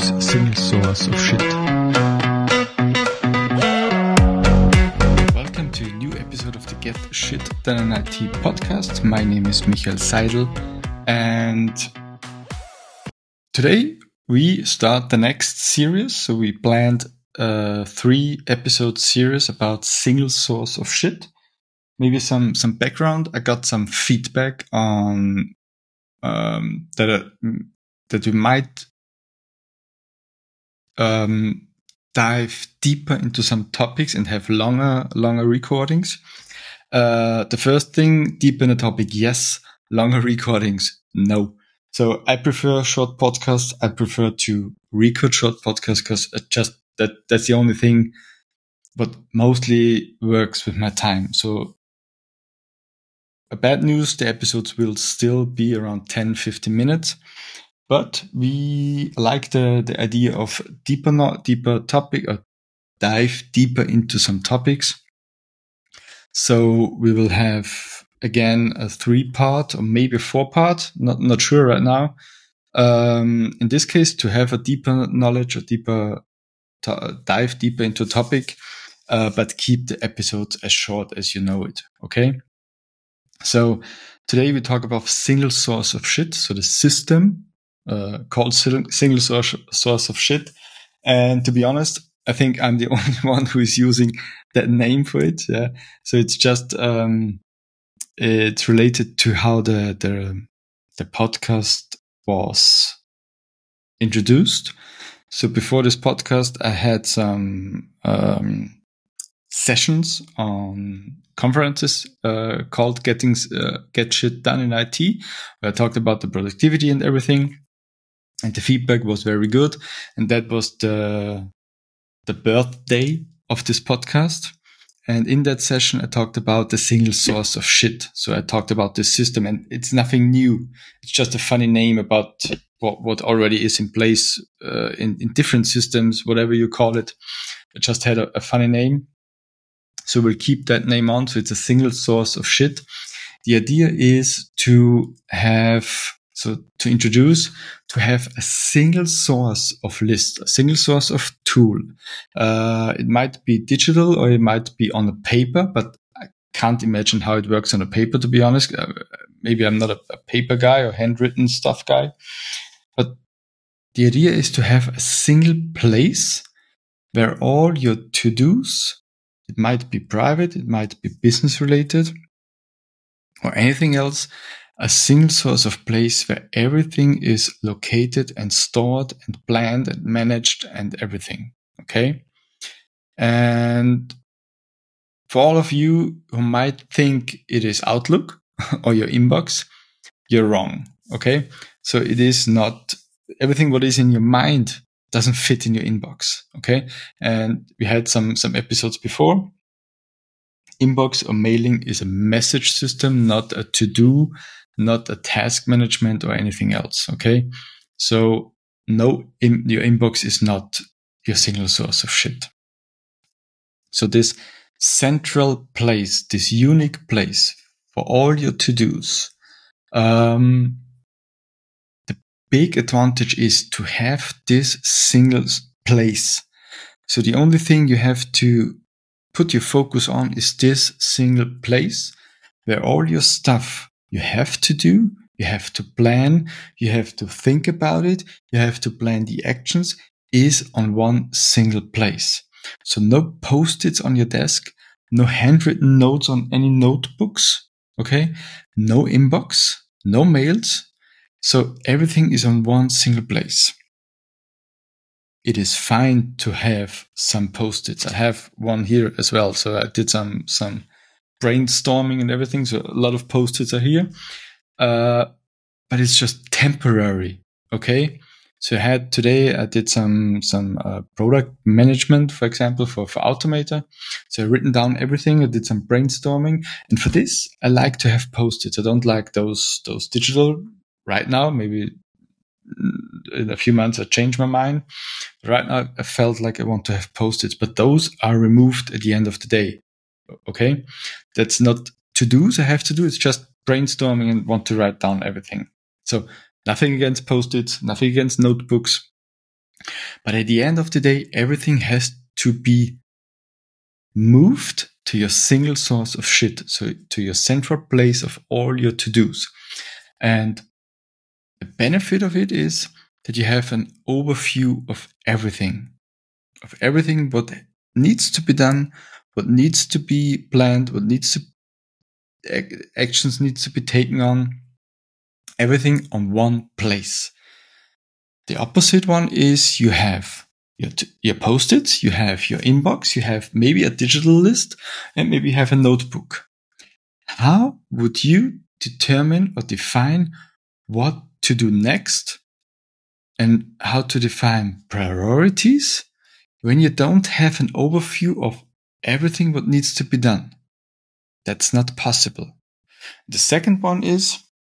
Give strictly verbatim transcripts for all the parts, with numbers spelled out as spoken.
introduce a single source of shit. Welcome to a new episode of the Get Shit Done in I T podcast. My name is Michael Seidel, and today we start the next series. So we planned a three episode series about single source of shit. Maybe some, some background. I got some feedback on um, that uh, that we might um, dive deeper into some topics and have longer longer recordings. Uh, the first thing, deep in the topic, yes. Longer recordings, no. So I prefer short podcasts. I prefer to record short podcasts because just that that's the only thing what mostly works with my time. So a bad news, the episodes will still be around ten, fifteen minutes, but we like the, the idea of deeper, not deeper topic or dive deeper into some topics. So we will have again a three part or maybe a four part, not, not sure right now. Um, in this case, to have a deeper knowledge, a deeper to- dive deeper into a topic, uh, but keep the episodes as short as you know it. Okay. So today we talk about single source of shit. So the system, uh, called single source, source of shit. And to be honest, I think I'm the only one who is using that name for it. Yeah. So it's just, um, it's related to how the, the, the podcast was introduced. So before this podcast, I had some, um, sessions on conferences uh, called Getting uh, Get Shit Done in I T, where I talked about the productivity and everything, and the feedback was very good. And that was the the birthday of this podcast. And in that session, I talked about the single source of shit. So I talked about this system, and it's nothing new. It's just a funny name about what what already is in place uh, in in different systems, whatever you call it. It just had a, a funny name. So we'll keep that name on. So it's a single source of shit. The idea is to have, so to introduce, to have a single source of list, a single source of tool. Uh, it might be digital or it might be on a paper, but I can't imagine how it works on a paper, to be honest. Uh, maybe I'm not a, a paper guy or handwritten stuff guy, but the idea is to have a single place where all your to-dos, it might be private, it might be business related, or anything else, a single source of place where everything is located and stored and planned and managed and everything. Okay. And for all of you who might think it is Outlook or your inbox, you're wrong. Okay. So it is not everything what is in your mind doesn't fit in your inbox. Okay. And we had some, some episodes before. Inbox or mailing is a message system, not a to-do, not a task management or anything else. Okay. So no, in, your inbox is not your single source of shit. So this central place, this unique place for all your to-dos, um, the big advantage is to have this single place. So the only thing you have to put your focus on is this single place where all your stuff you have to do, you have to plan, you have to think about it, you have to plan the actions is on one single place. So no post-its on your desk, no handwritten notes on any notebooks, okay? No inbox, no mails. So everything is on one single place. It is fine to have some post-its. I have one here as well. So I did some, some brainstorming and everything. So a lot of post-its are here. Uh, but it's just temporary. Okay. So I had today, I did some, some, uh, product management, for example, for, for Automator. So I've written down everything. I did some brainstorming. And for this, I like to have post-its. I don't like those, those digital right now. Maybe in a few months I changed my mind. Right now I felt like I want to have post-its, but those are removed at the end of the day. Okay. That's not to-dos I have to do. It's just brainstorming and want to write down everything. So nothing against post-its, nothing against notebooks. But at the end of the day, everything has to be moved to your single source of shit, so to your central place of all your to-dos. And the benefit of it is that you have an overview of everything, of everything what needs to be done, what needs to be planned, what needs to actions needs to be taken on, everything on one place. The opposite one is you have your, t- your post-its, you have your inbox, you have maybe a digital list, and maybe you have a notebook. How would you determine or define what to do next and how to define priorities when you don't have an overview of everything what needs to be done? That's not possible. The second one is,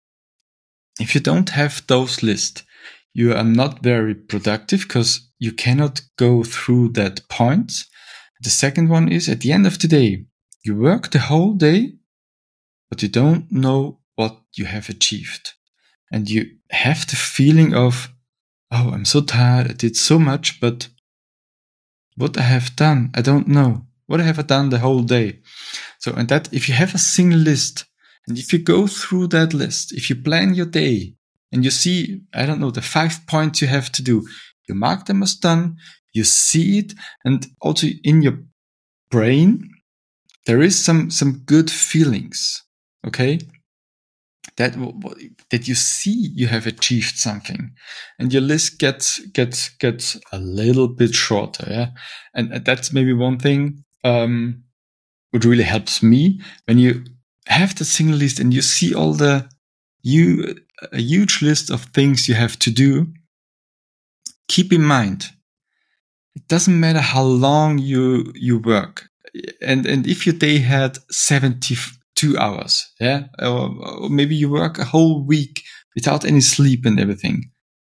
if you don't have those lists, you are not very productive because you cannot go through that point. The second one is, at the end of the day, you work the whole day, but you don't know what you have achieved. And you have the feeling of, oh, I'm so tired, I did so much, but what I have done, I don't know. What have I done the whole day? So, and that, if you have a single list, and if you go through that list, if you plan your day, and you see, I don't know, the five points you have to do, you mark them as done, you see it, and also in your brain, there is some, some good feelings, okay? That, that you see you have achieved something, and your list gets, gets, gets a little bit shorter, yeah? And that's maybe one thing, um, which really helps me when you have the single list and you see all the, you, a huge list of things you have to do. Keep in mind, it doesn't matter how long you, you work. And, and if your day had seventy-two hours, yeah, or, or maybe you work a whole week without any sleep and everything.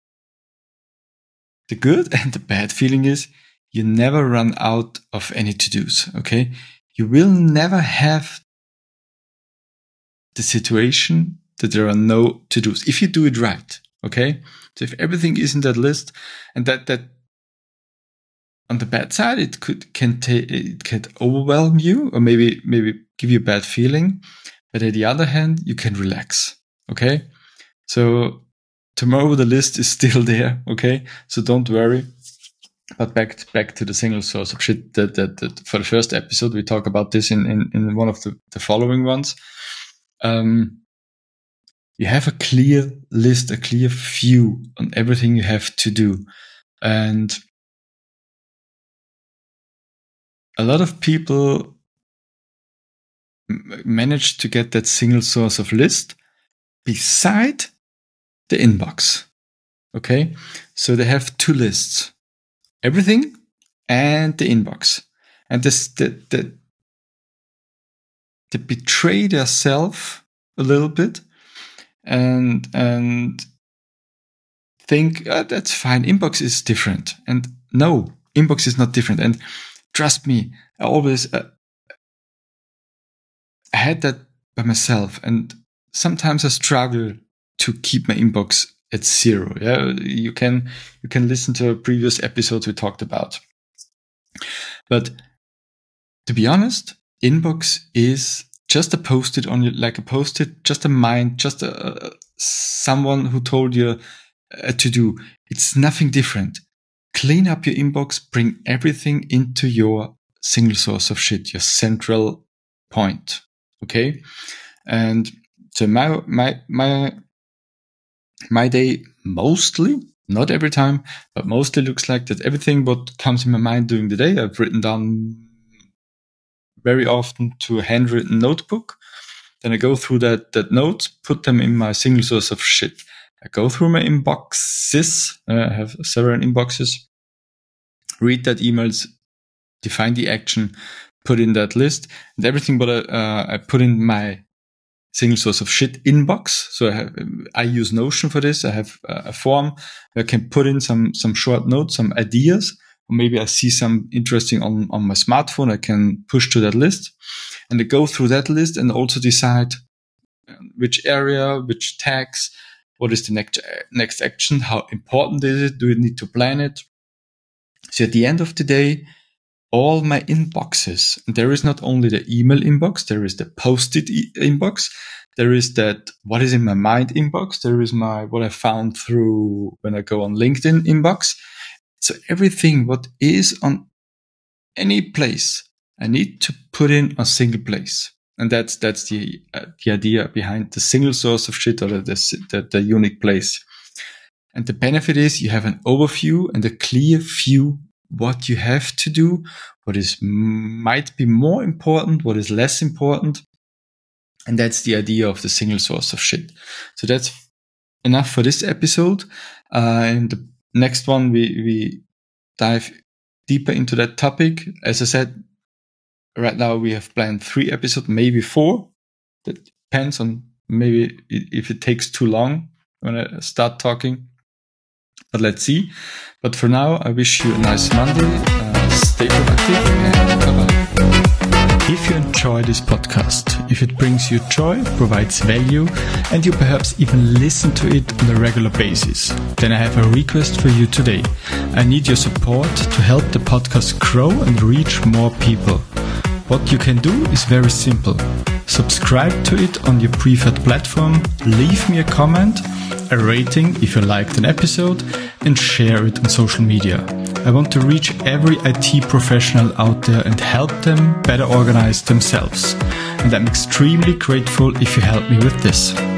The good and the bad feeling is you never run out of any to-dos, okay? You will never have the situation that there are no to-dos if you do it right, okay? So if everything is in that list, and that, that on the bad side, it could, can take, it can overwhelm you or maybe, maybe give you a bad feeling. But on the other hand, you can relax, okay? So tomorrow the list is still there, okay? So don't worry. But back, back to the single source of shit that, that, that for the first episode, we talk about this in, in, in one of the, the following ones. Um, you have a clear list, a clear view on everything you have to do. And a lot of people m- manage to get that single source of list beside the inbox. Okay. So they have two lists, everything and the inbox. And this, the, the, they betray themselves a little bit and, and think, oh, that's fine. Inbox is different. And no, inbox is not different. And trust me, I always, uh, I had that by myself, and sometimes I struggle to keep my inbox at zero. Yeah, you can, you can listen to a previous episode we talked about. But to be honest, inbox is just a post-it on you, like a post-it, just a mind, just a, someone who told you uh, to do. It's nothing different. Clean up your inbox, bring everything into your single source of shit, your central point. Okay. And so my, my, my, my day mostly, not every time, but mostly looks like that everything what comes in my mind during the day, I've written down very often to a handwritten notebook. Then I go through that, that notes, put them in my single source of shit. I go through my inboxes. Uh, I have several inboxes. Read that emails, define the action, put in that list, and everything what I, uh, I put in my single source of shit inbox. So I, have, I use Notion for this. I have a form where I can put in some, some short notes, some ideas, or maybe I see some interesting on, on my smartphone. I can push to that list and I go through that list and also decide which area, which tags, what is the next, next action, how important is it? Do we need to plan it? So at the end of the day, all my inboxes, there is not only the email inbox, there is the posted e- inbox, there is that what is in my mind inbox, there is my what I found through when I go on LinkedIn inbox. So everything what is on any place, I need to put in a single place. And that's that's the uh, the idea behind the single source of shit, or the, the the unique place. And the benefit is you have an overview and a clear view what you have to do, what is might be more important, what is less important. And that's the idea of the single source of shit. So that's enough for this episode. Uh, in the next one, we, we dive deeper into that topic. As I said, right now we have planned three episodes, maybe four. That depends on maybe if it takes too long when I start talking. But let's see. But for now, I wish you a nice Monday. Uh, stay productive and bye-bye. If you enjoy this podcast, if it brings you joy, provides value, and you perhaps even listen to it on a regular basis, then I have a request for you today. I need your support to help the podcast grow and reach more people. What you can do is very simple. Subscribe to it on your preferred platform, leave me a comment, a rating if you liked an episode, and share it on social media. I want to reach every I T professional out there and help them better organize themselves. And I'm extremely grateful if you help me with this.